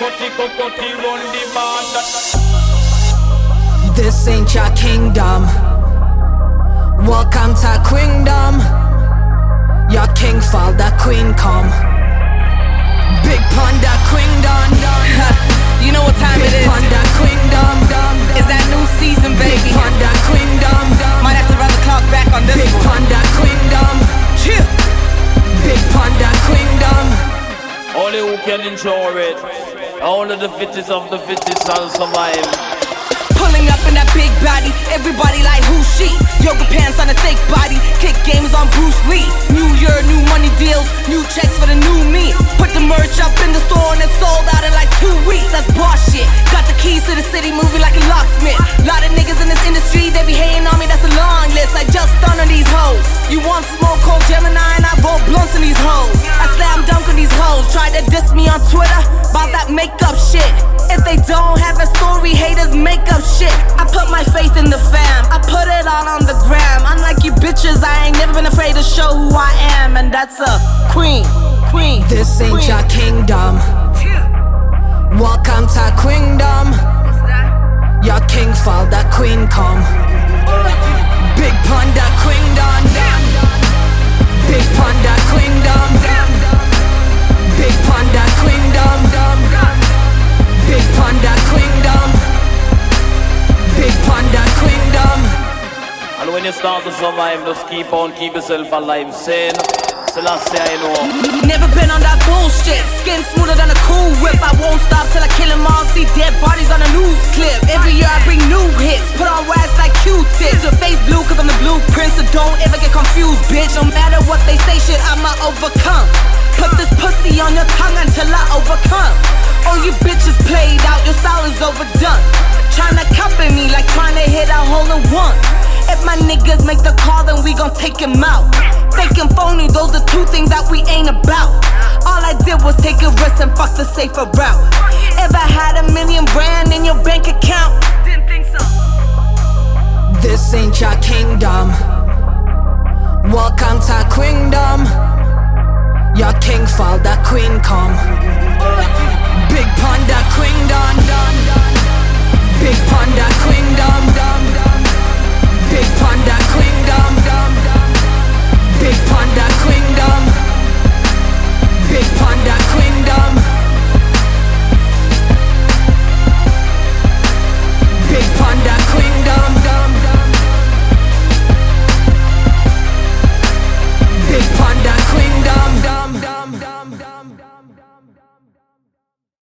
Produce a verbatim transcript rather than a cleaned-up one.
This ain't your kingdom. Welcome to Queendom. Your king fall, the queen come. Big Panda Queendom. You know what time Big it is. Panda Queendom. It's that new season, baby. Big Panda Queendom. Might have to run the clock back on this Big one. Panda Queendom. Chill. Big Panda Queendom. Only who can enjoy it. Only the fittest of the fittest shall survive. Pulling up in that big body, everybody like who she? Yoga pants on a thick body, kick games on Bruce Lee. New year, new money deals, new checks for the new me. Put the merch up in the store and it's sold out in like two weeks. That's boss shit. Got the keys to the city, moving like a locksmith. Lot of niggas in this industry, they be hating on me, that's a long list. I just stun on these hoes. You want smoke, cold Gemini, and I roll blunts in these hoes. I slam dunk on these hoes. Try to diss me on Twitter about that makeup shit. If they don't have a story, haters make up shit. I put my faith in the fam, I put it all on the gram. Unlike you bitches, I ain't never been afraid to show who I am. And that's a queen, queen. This ain't queen. your kingdom. Welcome to Queendom. Your king fall, the queen come. Big Panda Queendom. Big Panda Queendom. Big Panda Queendom. Big Panda Queendom. Big Panda Queendom. And when you start to survive, just keep on, keep yourself alive. Saying, Selassie, I know. Never been on that bullshit. Skin smoother than a cool whip. I won't stop till I kill them all. See dead bodies on a news clip. Every year I bring new hits. Put on wax like Q-tips. Your face blue cause I'm the blueprint. So don't ever get confused, bitch. No matter what they say, shit, I'ma overcome. Put this pussy on your tongue until I overcome. All you bitches played out, your style is overdone. Tryna copy me like tryna hit a hole in one. If my niggas make the call, then we gon' take him out. Fake and phony, those are two things that we ain't about. All I did was take a risk and fuck the safer route. Ever had a million brand in your bank account? Didn't think so. This ain't your kingdom. Welcome to Queendom. Your king fall, the queen come. Big Panda Queendom. Big Panda Queendom.